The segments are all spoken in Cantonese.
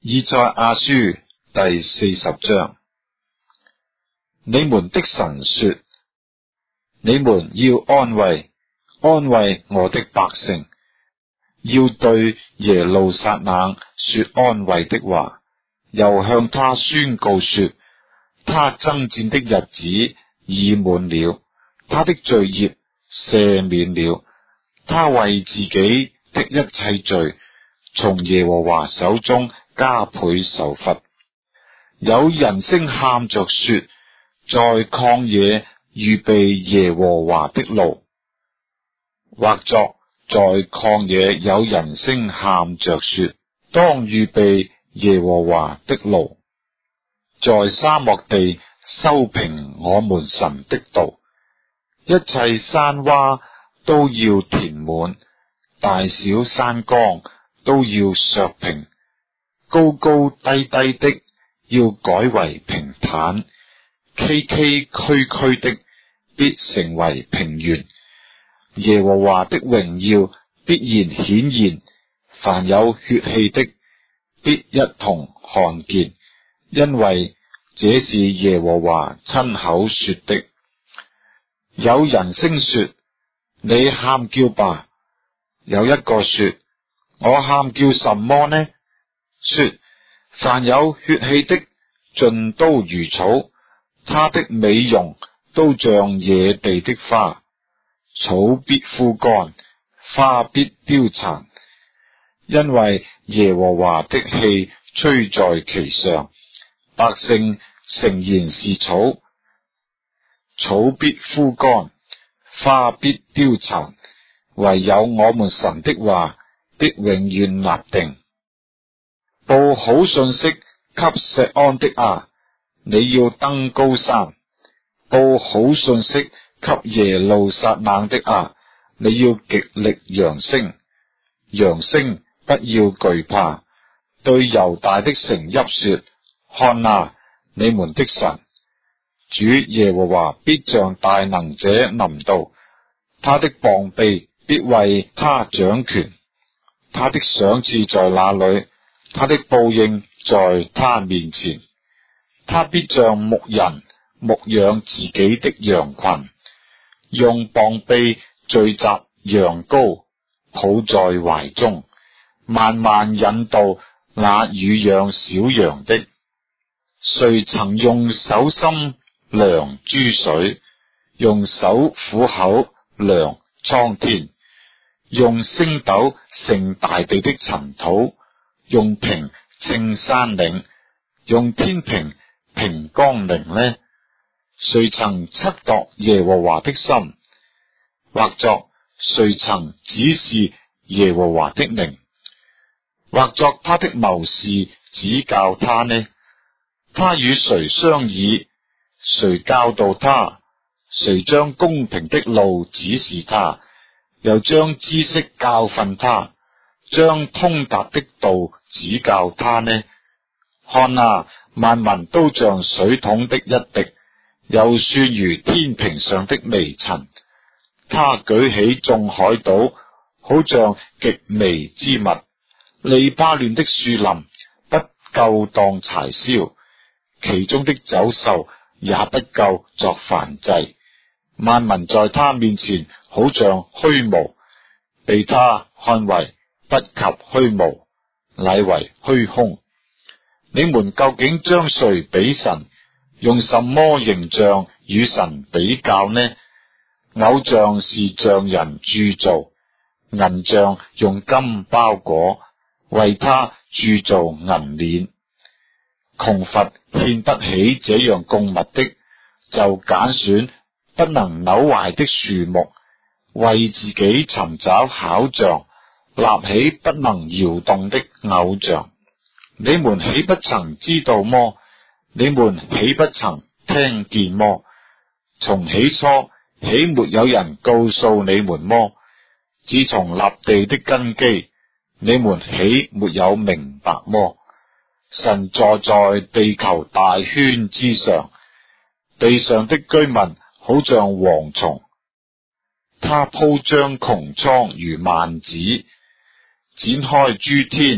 以賽亞書第40章。你們的神說：你們要安慰我的百姓，要對耶路撒冷說安慰的話，又向他宣告說，他爭戰的日子已滿了，他的罪孽赦免了，他為自己的一切罪從耶和華手中加倍受罰。有人聲喊着說，在曠野預備耶和華的路，或作在曠野有人聲喊着說，當預備耶和華的路，在沙漠地修平我們神的道，一切山窪都要填滿，大小山岡都要削平，高高低低的要改為平坦，崎崎嶇嶇的必成為平原。耶和華的榮耀必然顯現，凡有血氣的必一同看見，因為這是耶和華親口說的。有人聲說，你喊叫吧。有一個說，我喊叫什麼呢？說，凡有血氣的盡都如草，他的美容都像野地的花，草必枯乾，花必凋殘，因為耶和華的氣吹在其上。百姓誠然是草，草必枯乾，花必凋殘，唯有我們神的話必永遠立定。報好信息給錫安的啊，你要登高山；報好信息給耶路撒冷的啊，你要極力揚聲。揚聲，不要懼怕，對猶大的城邑說，看啊，你們的神主耶和華必像大能者臨到，他的膀臂必為他掌權，他的賞賜在那裏，他的報應在他面前。他必像牧人牧養自己的羊群，用膀臂聚集羊羔，抱在懷中，慢慢引導那乳養小羊的。誰曾用手心量諸水，用手虎口量蒼天，用升斗盛大地的塵土，用瓶稱山嶺，用天平平岡陵呢？誰曾測度耶和華的心，或作誰曾指示耶和華的名，或作他的謀士指教他呢？他與誰商議？誰教導他？誰將公平的路指示他？又將知識教訓他？將通達的道指教他呢？看啊，萬民都像水桶的一滴，又算如天平上的微塵。他舉起眾海島，好像極微之物。利巴嫩的樹林不夠當柴燒，其中的走獸也不夠作燔祭。萬民在他面前好像虛無，被他看為不及虛無，乃為虛空。你們究竟將誰比神？用什麼形象與神比較呢？偶像是匠人鑄造，銀匠用金包裹，為他鑄造銀鏈。窮乏獻不起這樣供物的，就揀選不能朽壞的樹木，為自己尋找巧匠，立起不能搖動的偶像。你們豈不曾知道麼？你們豈不曾聽見麼？從起初豈沒有人告訴你們麼？自從立地的根基，你們豈沒有明白麼？神坐在地球大圈之上，地上的居民好像蝗蟲，他鋪張穹蒼如幔子，展開諸天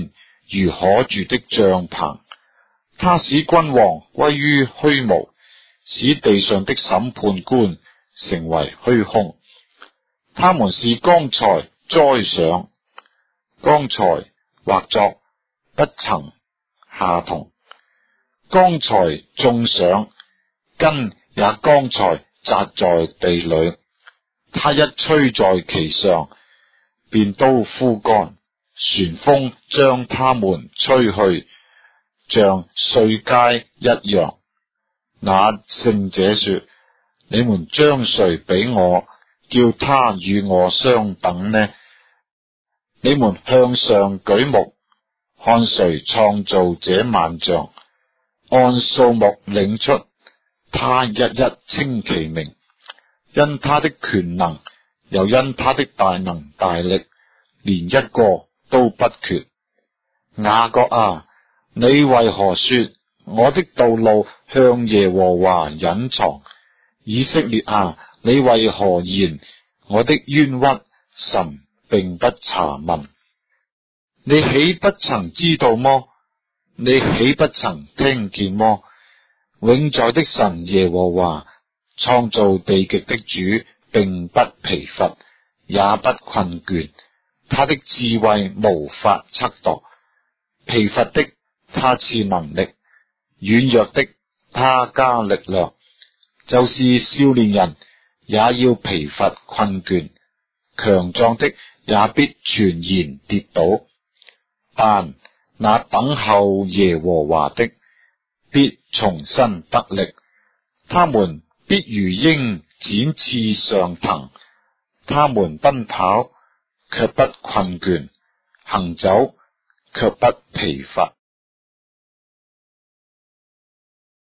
如可住的帳棚。他使君王歸於虛無，使地上的審判官成為虛空。他們是剛才栽上，剛才劃作不曾下同，剛才種上，根也剛才扎在地裏。他一吹在其上，便都枯乾，旋風將他們吹去，像碎秸一樣。那聖者說：你們將誰比我，叫他與我相等呢？你們向上舉目，看誰創造這萬象，按數目領出，他一一稱其名。因他的權能，又因他的大能大力，連一個都不缺。雅各啊，你為何說我的道路向耶和華隱藏？以色列啊，你為何言我的冤屈神並不查問？你豈不曾知道麼？你豈不曾聽見麼？永在的神耶和華，創造地極的主，並不疲乏，也不困倦。他的智慧無法測度。疲乏的他賜能力，軟弱的他加力量。就是少年人也要疲乏困倦，強壯的也必全然跌倒。但那等候耶和華的，必重新得力。他們必如鷹展翅上騰，他們奔跑卻不困倦，行走卻不疲乏。